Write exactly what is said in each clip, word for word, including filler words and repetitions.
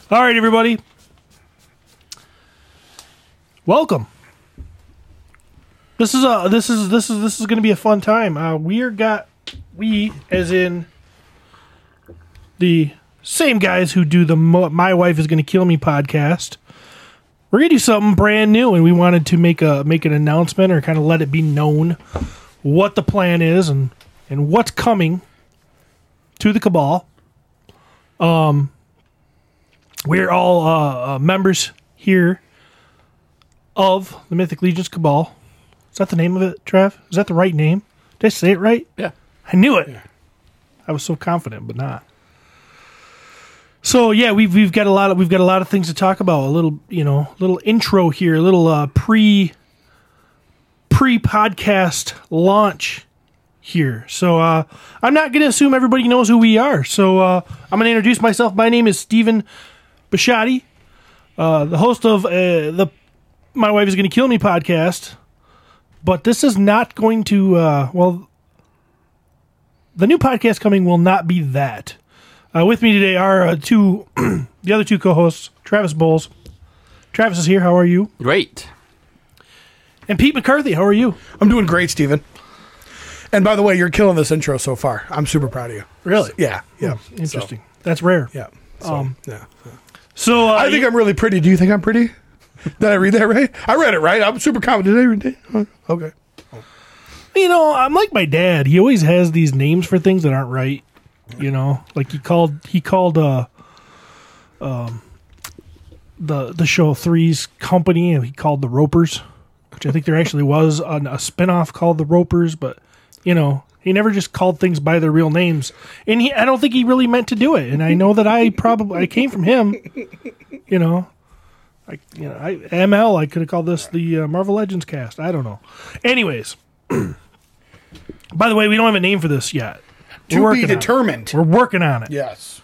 All right, everybody. Welcome. This is a this is this is this is going to be a fun time. Uh, we are got we as in the same guys who do the Mo- My Wife Is Going to Kill Me podcast. We're going to do something brand new, and we wanted to make a make an announcement or kind of let it be known what the plan is and and what's coming to the Cabal. Um, we're all uh, uh, members here of the Mythic Legions Cabal. Is that the name of it, Trev? Is that the right name? Did I say it right? Yeah. I knew it. Yeah. I was so confident, but not. So yeah, we've we've got a lot of we've got a lot of things to talk about. A little, you know, little intro here, a little uh, pre pre podcast launch here. So uh, I'm not going to assume everybody knows who we are. So uh, I'm going to introduce myself. My name is Stephen Bisciotti, uh, the host of uh, the My Wife Is Going to Kill Me podcast. But this is not going to, uh, well, the new podcast coming will not be that. Uh, with me today are uh, two, the other two co-hosts, Travis Bowles. Travis is here. How are you? Great. And Pete McCarthy. How are you? I'm doing great, Steven. And by the way, you're killing this intro so far. I'm super proud of you. Really? Yeah. Yeah. Hmm, interesting. So, That's rare. Yeah. So, Um, yeah. So uh, I think I'm really pretty. Do you think I'm pretty? Did I read that right? I read it right. I'm super confident. Did I read it? Okay. you know, I'm like my dad. He always has these names for things that aren't right. You know, like he called he called uh, um, the the show Three's Company. He called the Ropers, which I think there actually was an, a spinoff called the Ropers. But you know, he never just called things by their real names, and he I don't think he really meant to do it. And I know that I probably I came from him. You know. I, you know, I, M L, I could have called this the uh, Marvel Legends cast. I don't know. Anyways, by the way, we don't have a name for this yet. We're to be determined. We're working on it. Yes.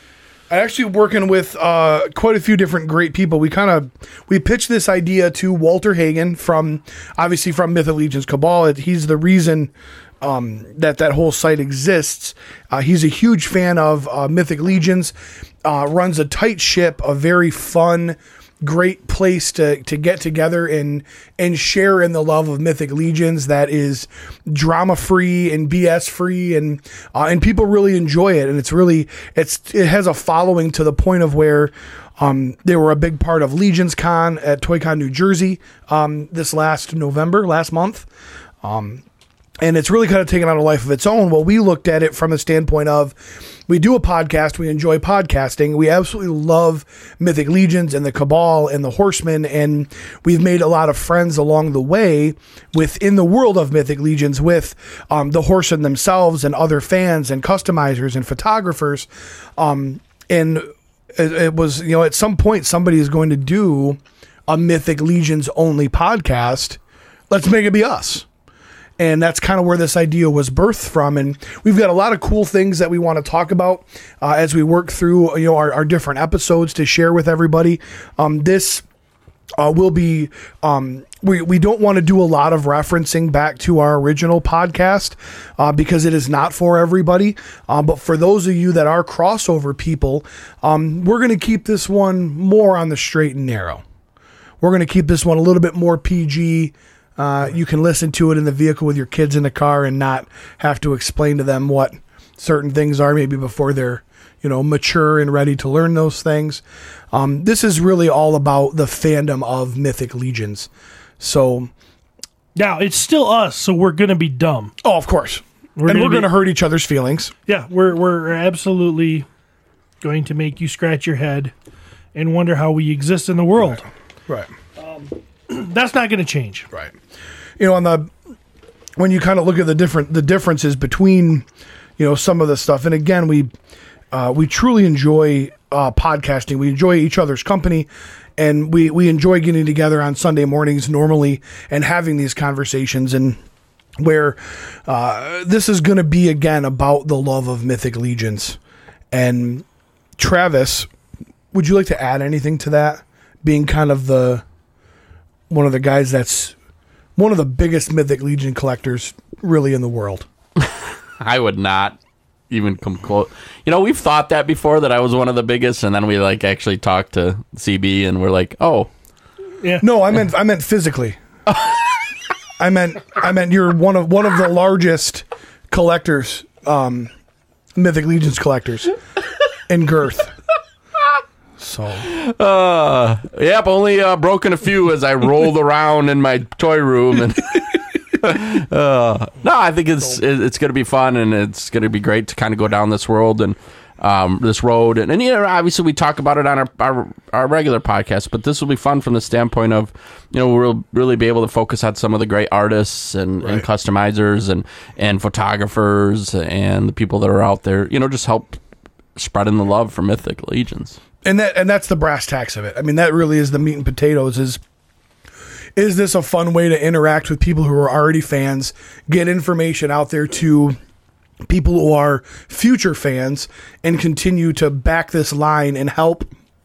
I'm actually working with uh, quite a few different great people. We kind of we pitched this idea to Walter Hagen from obviously from Mythic Legions Cabal. He's the reason um, that that whole site exists. Uh, he's a huge fan of uh, Mythic Legions. Uh, runs a tight ship, a very fun, great place to, to get together and and share in the love of Mythic Legions that is drama free and B S free and uh, and people really enjoy it, and it's really it's it has a following to the point of where um, they were a big part of Legions Con at ToyCon New Jersey um, this last November last month. Um, And it's really kind of taken on a life of its own. Well, we looked at it from a standpoint of we do a podcast. We enjoy podcasting. We absolutely love Mythic Legions and the Cabal and the Horsemen. And we've made a lot of friends along the way within the world of Mythic Legions with um, the Horsemen themselves and other fans and customizers and photographers. Um, and it, it was, you know, at some point somebody is going to do a Mythic Legions only podcast. Let's make it be us. And that's kind of where this idea was birthed from. And we've got a lot of cool things that we want to talk about uh, as we work through, you know, our, our different episodes to share with everybody. Um, this uh, will be, um, we, we don't want to do a lot of referencing back to our original podcast uh, because it is not for everybody. Uh, but for those of you that are crossover people, um, we're going to keep this one more on the straight and narrow. We're going to keep this one a little bit more P G. Uh, you can listen to it in the vehicle with your kids in the car and not have to explain to them what certain things are maybe before they're, you know, mature and ready to learn those things. Um, this is really all about the fandom of Mythic Legions. So now it's still us, so we're going to be dumb. Oh, of course. We're and gonna we're going to be- hurt each other's feelings. Yeah, we're we're absolutely going to make you scratch your head and wonder how we exist in the world. Right. That's not going to change. Right. You know, on the when you kind of look at the different the differences between, you know, some of the stuff, and again, we uh, we truly enjoy uh, podcasting. We enjoy each other's company, and we we enjoy getting together on Sunday mornings normally and having these conversations. And where uh, this is going to be again about the love of Mythic Legions. And Travis, would you like to add anything to that? Being kind of the one of the guys that's one of the biggest Mythic Legion collectors really in the world. I would not even come close. You know, we've thought that before, that I was one of the biggest, and then we like actually talked to C B, and we're like, oh, Yeah. No, I meant I meant physically. I meant I meant you're one of one of the largest collectors, um, Mythic Legions collectors in girth. So uh, yep, only uh, broken a few as I rolled around in my toy room, and uh, no, I think it's it's going to be fun, and it's going to be great to kind of go down this world and um, this road, and, and you know, obviously we talk about it on our, our our regular podcast, but this will be fun from the standpoint of, you know, we'll really be able to focus on some of the great artists and, right. and customizers and and photographers and the people that are out there, you know, just help spreading the love for Mythic Legions. And that and that's the brass tacks of it. I mean, that really is the meat and potatoes. Is is this a fun way to interact with people who are already fans, get information out there to people who are future fans, and continue to back this line and help,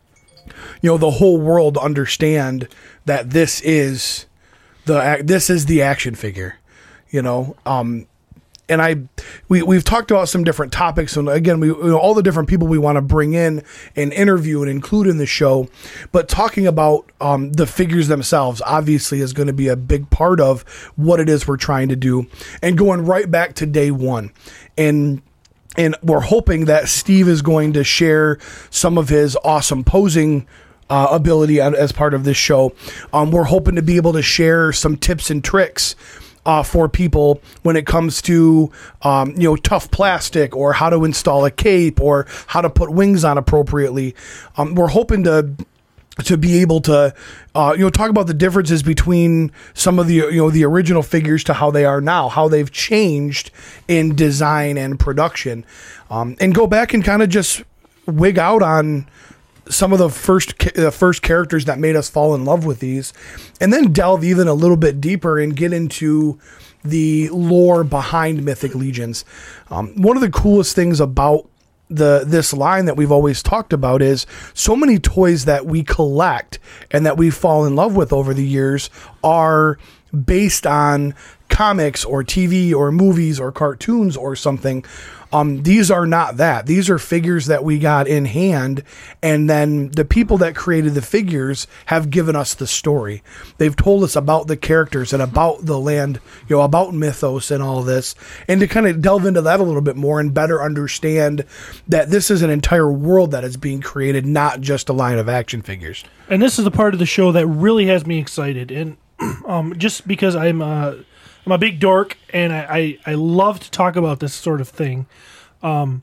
you know, the whole world understand that this is the this is the action figure, you know. Um, and I we we've talked about some different topics, and again, we you know, all the different people we want to bring in and interview and include in the show. But talking about um, the figures themselves obviously is going to be a big part of what it is we're trying to do, and going right back to day one. And and we're hoping that Steve is going to share some of his awesome posing uh, ability as part of this show. Um, we're hoping to be able to share some tips and tricks uh, for people when it comes to um, you know, tough plastic, or how to install a cape, or how to put wings on appropriately. Um, we're hoping to. to be able to, uh, you know, talk about the differences between some of the, you know, the original figures to how they are now, how they've changed in design and production, um, and go back and kind of just wig out on some of the first, the first characters that made us fall in love with these, and then delve even a little bit deeper and get into the lore behind Mythic Legions. Um, one of the coolest things about the this line that we've always talked about is so many toys that we collect and that we fall in love with over the years are based on comics or T V or movies or cartoons or something. Um, these are not that. These are figures that we got in hand, and then the people that created the figures have given us the story. They've told us about the characters and about the land, you know, about mythos and all this, and to kind of delve into that a little bit more and better understand that this is an entire world that is being created, not just a line of action figures. And this is the part of the show that really has me excited, and um, just because I'm uh, I'm a big dork, and I, I, I love to talk about this sort of thing. Um,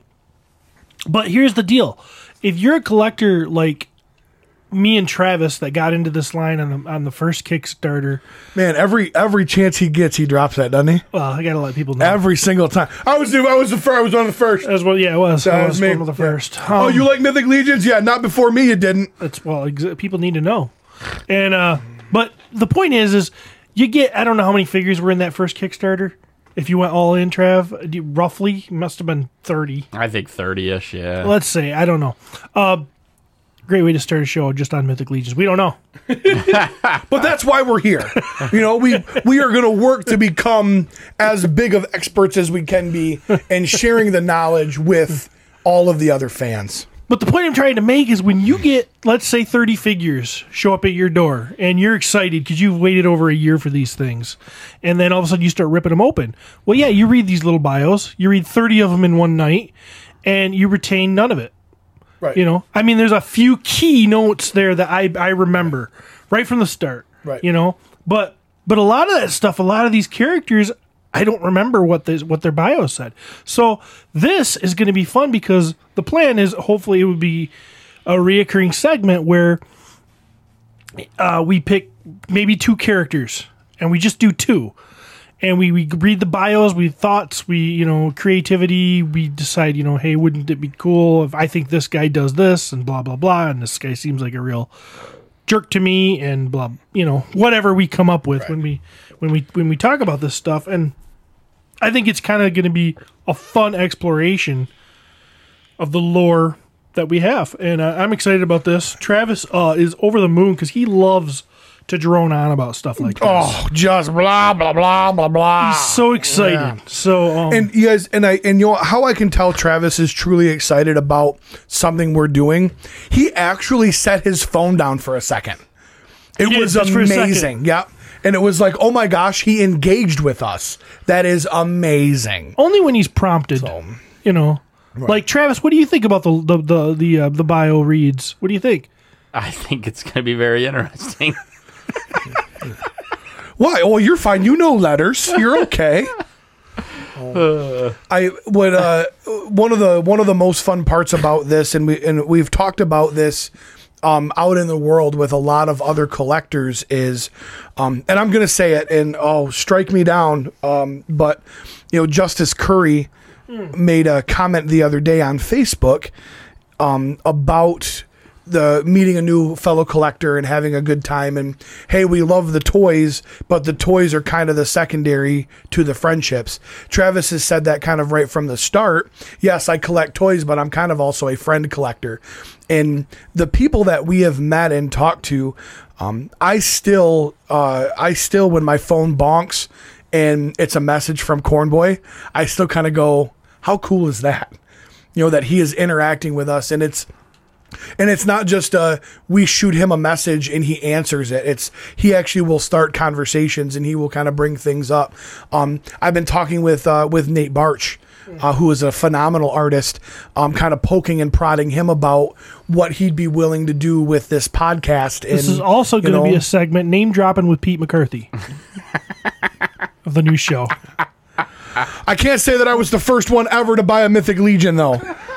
but here's the deal. If you're a collector like me and Travis that got into this line on the on the first Kickstarter, man, every every chance he gets, he drops that, doesn't he? Well, I gotta let people know. Every single time. I was the I was the first. I was one of the first. As well, yeah, it was. That I was was me. one of the first. Yeah. Um, oh, you like Mythic Legions? Yeah, not before me. You didn't. It's well, ex- people need to know. And uh, but the point is, is you get I don't know how many figures were in that first Kickstarter. If you went all in, Trav, you, roughly must have been thirty. I think thirty-ish, yeah. Let's say, I don't know. Uh, great way to start a show just on Mythic Legions. We don't know. But that's why we're here. You know, we we are going to work to become as big of experts as we can be and sharing the knowledge with all of the other fans. But the point I'm trying to make is when you get, let's say, thirty figures show up at your door and you're excited because you've waited over a year for these things, and then all of a sudden you start ripping them open. Well, yeah, you read these little bios, you read thirty of them in one night, and you retain none of it. Right. You know, I mean, there's a few key notes there that I, I remember right from the start. Right. You know, but but a lot of that stuff, a lot of these characters, I don't remember what this, what their bio said. So this is going to be fun because the plan is hopefully it would be a reoccurring segment where uh, we pick maybe two characters and we just do two. And we, we read the bios, we thoughts, we, you know, creativity, we decide, you know, hey, wouldn't it be cool if I think this guy does this and blah, blah, blah. And this guy seems like a real jerk to me and blah, you know, whatever we come up with right. when we, when we, when we talk about this stuff. And I think it's kind of going to be a fun exploration of the lore that we have, and uh, I'm excited about this. Travis uh, is over the moon because he loves to drone on about stuff like this. Oh, just blah blah blah blah blah. He's so excited. Yeah. So um, And you guys, and I, and you know how I can tell Travis is truly excited about something we're doing. He actually set his phone down for a second. It did, was just for a second. amazing. Yeah, and it was like, oh my gosh, he engaged with us. That is amazing. only when he's prompted, So, you know. Like Travis, what do you think about the the the the, uh, the bio reads? What do you think? I think it's going to be very interesting. why? Well, you're fine. You know letters. You're okay. I would uh, one of the one of the most fun parts about this, and we and we've talked about this um, out in the world with a lot of other collectors is, um, and I'm going to say it, and oh, strike me down, um, but you know, Justice Curry made a comment the other day on Facebook um, about the meeting a new fellow collector and having a good time, and hey, we love the toys, but the toys are kind of the secondary to the friendships. Travis has said that kind of right from the start. Yes, I collect toys, but I'm kind of also a friend collector. And the people that we have met and talked to, um, I still, uh, I still, when my phone bonks and it's a message from Cornboy, I still kind of go, how cool is that? You know, that he is interacting with us, and it's, And it's not just uh, we shoot him a message and he answers it. It's he actually will start conversations and he will kind of bring things up. Um, I've been talking with uh, with Nate Barch, uh, who is a phenomenal artist, um, kind of poking and prodding him about what he'd be willing to do with this podcast. This and, is also you going to know, be a segment name dropping with Pete McCarthy of the new show. I can't say that I was the first one ever to buy a Mythic Legion though.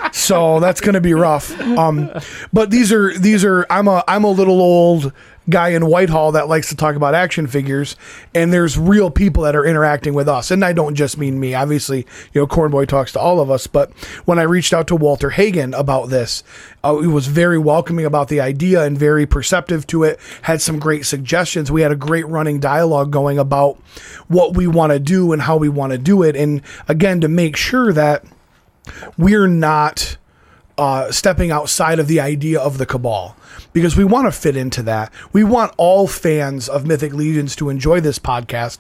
So that's going to be rough. Um, but these are, these are, I'm a, I'm a little old guy in Whitehall that likes to talk about action figures, and there's real people that are interacting with us. And I don't just mean me, obviously, you know, Cornboy talks to all of us, but when I reached out to Walter Hagen about this, uh, he was very welcoming about the idea and very perceptive to it, had some great suggestions. We had a great running dialogue going about what we want to do and how we want to do it. And again, to make sure that we're not uh, stepping outside of the idea of the Cabal, because we want to fit into that. We want all fans of Mythic Legions to enjoy this podcast,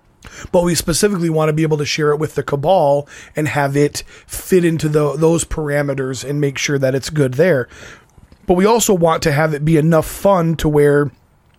but we specifically want to be able to share it with the Cabal and have it fit into the, those parameters and make sure that it's good there. But we also want to have it be enough fun to where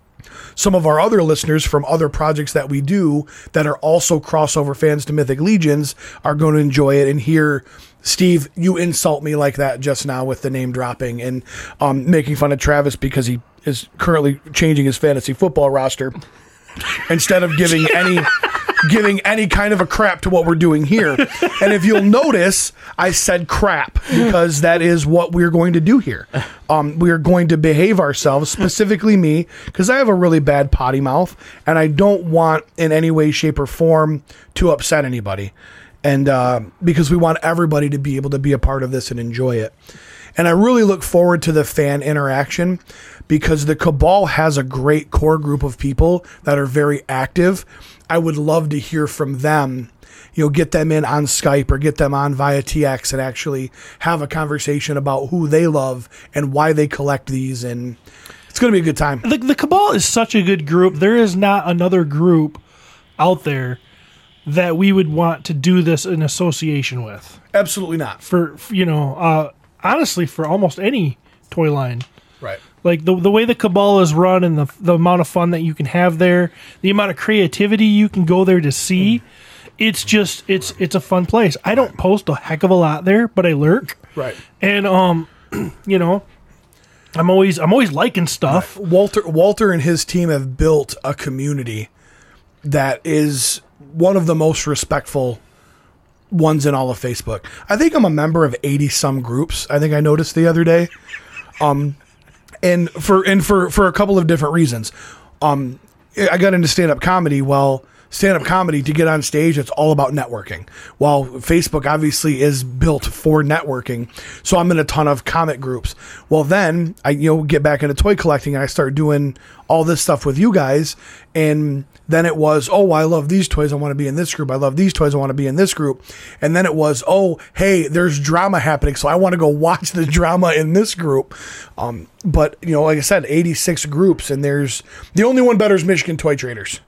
some of our other listeners from other projects that we do that are also crossover fans to Mythic Legions are going to enjoy it and hear Steve, you insult me like that just now with the name dropping and um, making fun of Travis because he is currently changing his fantasy football roster instead of giving any giving any kind of a crap to what we're doing here. And if you'll notice, I said crap because that is what we're going to do here. Um, we are going to behave ourselves, specifically me, because I have a really bad potty mouth and I don't want in any way, shape, or form to upset anybody. And uh, because we want everybody to be able to be a part of this and enjoy it. And I really look forward to the fan interaction because the Cabal has a great core group of people that are very active. I would love to hear from them, you know, get them in on Skype or get them on via T X and actually have a conversation about who they love and why they collect these. And it's going to be a good time. The, the Cabal is such a good group. There is not another group out there that we would want to do this in association with. Absolutely not. For, for you know, uh, honestly, for almost any toy line. Right. Like the the way the Cabal is run and the the amount of fun that you can have there, the amount of creativity you can go there to see, mm. it's just it's it's a fun place. I don't post a heck of a lot there, but I lurk. Right. And um, you know, I'm always I'm always liking stuff. Right. Walter Walter and his team have built a community that is one of the most respectful ones in all of Facebook. I think I'm a member of eighty some groups. I think I noticed the other day. Um, and for, and for, for a couple of different reasons. Um, I got into stand up comedy. Well, stand-up comedy to get on stage, it's all about networking. While Facebook obviously is built for networking, so I'm in a ton of comic groups. Well, then I you know get back into toy collecting and I start doing all this stuff with you guys, and then it was, oh, I love these toys, I want to be in this group. I love these toys, I want to be in this group. And then it was, oh, hey, there's drama happening, so I want to go watch the drama in this group. Um, but you know, like I said, eighty-six groups, and there's the only one better is Michigan Toy Traders.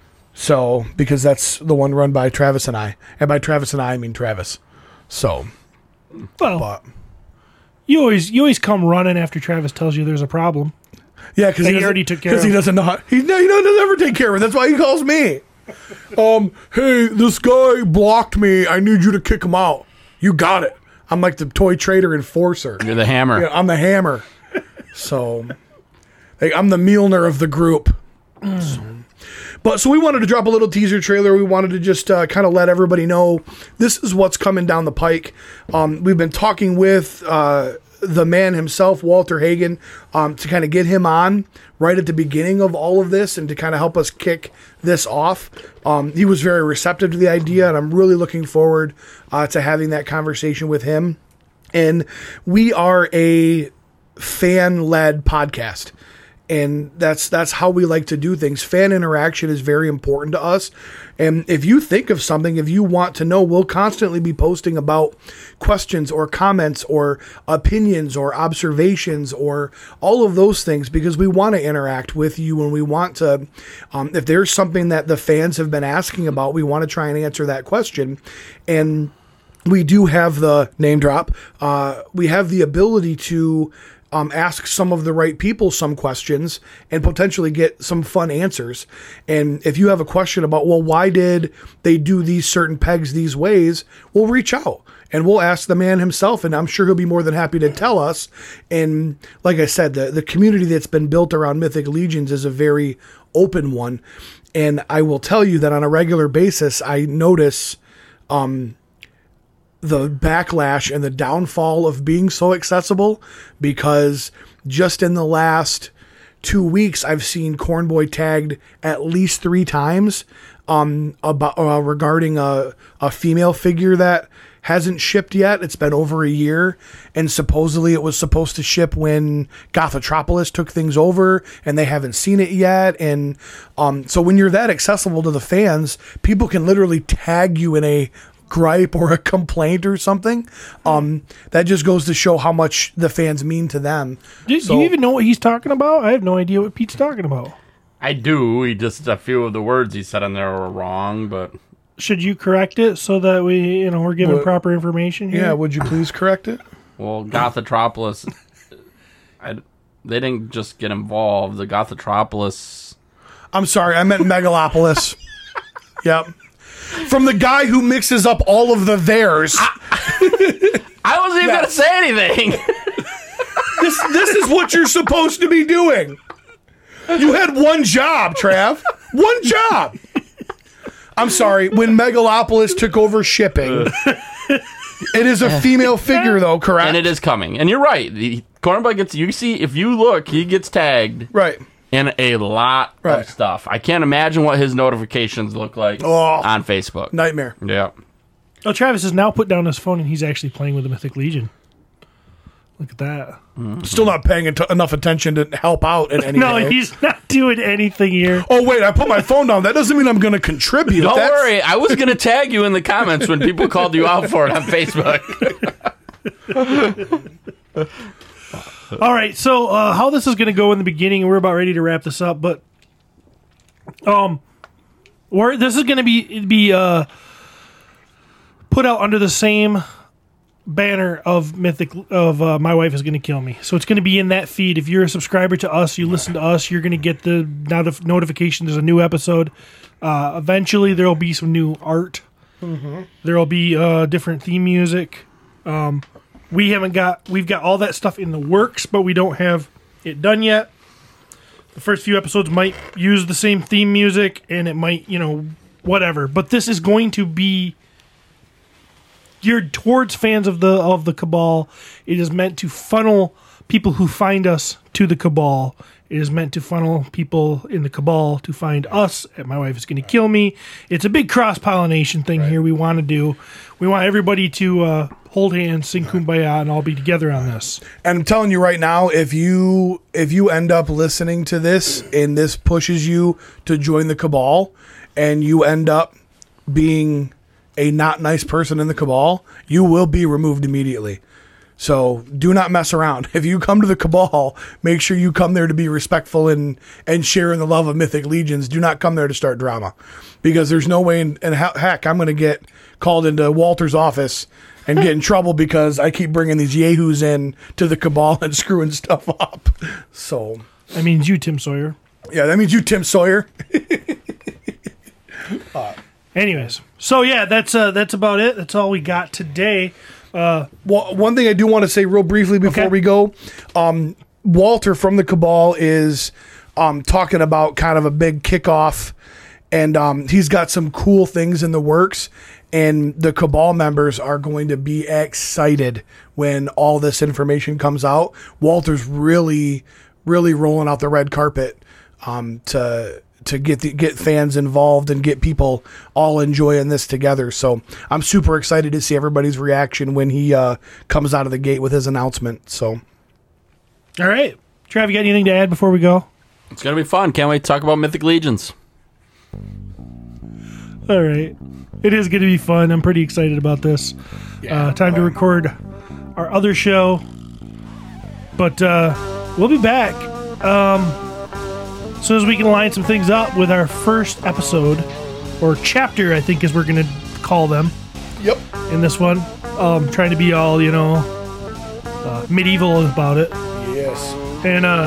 So, because that's the one run by Travis and I. And by Travis and I, I mean Travis. So, Well, but, you always you always come running after Travis tells you there's a problem. yeah, because That he, he already took care Because he of. doesn't know how, he, no, he doesn't ever take care of it. That's why he calls me. Um, hey, this guy blocked me. I need you to kick him out. You got it. I'm like the toy trader enforcer. You're the hammer. Yeah, I'm the hammer. So, like, I'm the Mjolnir of the group. So, but so we wanted to drop a little teaser trailer. We wanted to just uh, kind of let everybody know this is what's coming down the pike. Um, we've been talking with uh, the man himself, Walter Hagen, um, to kind of get him on right at the beginning of all of this and to kind of help us kick this off. Um, he was very receptive to the idea, and I'm really looking forward uh, to having that conversation with him. And we are a fan-led podcast. And that's that's how we like to do things. Fan interaction is very important to us. And if you think of something, if you want to know, we'll constantly be posting about questions or comments or opinions or observations or all of those things because we want to interact with you and we want to, um, if there's something that the fans have been asking about, we want to try and answer that question. And we do have the name drop. Uh, we have the ability to Um, ask some of the right people some questions and potentially get some fun answers. And if you have a question about, well, why did they do these certain pegs these ways, we'll reach out and we'll ask the man himself, and I'm sure he'll be more than happy to tell us. And like I said, the, the community that's been built around Mythic Legions is a very open one. And I will tell you that on a regular basis, I notice um, the backlash and the downfall of being so accessible, because just in the last two weeks, I've seen Cornboy tagged at least three times um, about uh, regarding a, a female figure that hasn't shipped yet. It's been over a year, and supposedly it was supposed to ship when Gothotropolis took things over, and they haven't seen it yet. And um, so when you're that accessible to the fans, people can literally tag you in a gripe or a complaint or something. Um, that just goes to show how much the fans mean to them. Do, So- do you even know what he's talking about? I have no idea what Pete's talking about. I do. He just a few of the words he said in there were wrong, but Should you correct it so that we, you know, we're giving What- proper information here? Yeah, would you please correct it? well, Gothotropolis. I, they didn't just get involved. The Gothotropolis. I'm sorry, I meant Megalopolis. Yep. From the guy who mixes up all of the theirs. I wasn't even Yeah. gonna say anything. This this is what you're supposed to be doing. You had one job, Trav. One job. I'm sorry. When Megalopolis took over shipping, it is a female figure, though, correct? And it is coming. And you're right. The Cornboy gets. You see, if you look, he gets tagged Right. in a lot Right. of stuff. I can't imagine what his notifications look like Oh. on Facebook. Nightmare. Yeah. Oh, Travis has now put down his phone and he's actually playing with the Mythic Legion. Look at that. Still not paying at- enough attention to help out in any No, way. he's not doing anything here. Oh, wait, I put my phone down. That doesn't mean I'm going to contribute. Don't That's- worry. I was going to tag you in the comments when people called you out for it on Facebook. All right, so uh, how this is going to go in the beginning, we're about ready to wrap this up, but um, we're, this is going to be be uh, put out under the same banner of Mythic of uh, My Wife Is Going to Kill Me. So it's going to be in that feed. If you're a subscriber to us, you listen to us, you're going to get the not- notification there's a new episode. Uh, eventually, there will be some new art. Mm-hmm. There will be uh, different theme music. Um, we haven't got we've got all that stuff in the works, but we don't have it done yet. The first few episodes might use the same theme music, and it might, you know, whatever. But this is going to be geared towards fans of the of the Cabal. It is meant to funnel people who find us to the Cabal. It is meant to funnel people in the cabal to find us. And my wife is going to kill me. It's a big cross pollination thing here. We want to do. We want everybody to uh, hold hands, sing kumbaya, and all be together on this. And I'm telling you right now, if you if you end up listening to this and this pushes you to join the cabal, and you end up being a not nice person in the cabal, you will be removed immediately. So do not mess around. If you come to the cabal, make sure you come there to be respectful and and share in the love of Mythic Legions. Do not come there to start drama, because there's no way in, in heck I'm going to get called into Walter's office and get in trouble because I keep bringing these yahoos in to the cabal and screwing stuff up. So That means you, Tim Sawyer. yeah, that means you, Tim Sawyer. Anyways, so yeah, that's uh, that's about it. That's all we got today. Well, one thing I do want to say real briefly before Okay. we go, um, Walter from the Cabal is um, talking about kind of a big kickoff, and um, he's got some cool things in the works, and the Cabal members are going to be excited when all this information comes out. Walter's really, really rolling out the red carpet um, to to get the, get fans involved and get people all enjoying this together. So I'm super excited to see everybody's reaction when he uh, comes out of the gate with his announcement. So All right. Trav, you got anything to add before we go? It's going to be fun. Can't wait to talk about Mythic Legions. All right. It is going to be fun. I'm pretty excited about this. Uh, time to record our other show. But uh, we'll be back um, as soon as we can line some things up with our first episode, or chapter, I think is we're going to call them yep. in this one. Um, trying to be all, you know, uh, medieval about it. Yes. And, uh,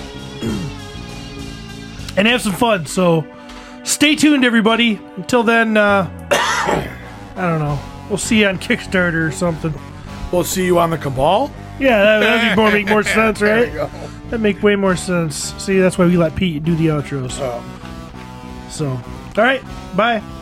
and have some fun. So stay tuned, everybody. Until then, uh, I don't know. We'll see you on Kickstarter or something. We'll see you on the Cabal. Yeah, that that'd be more, make more sense, There right? you go. That'd make way more sense. See, that's why we let Pete do the outros. Oh. So, all right, bye.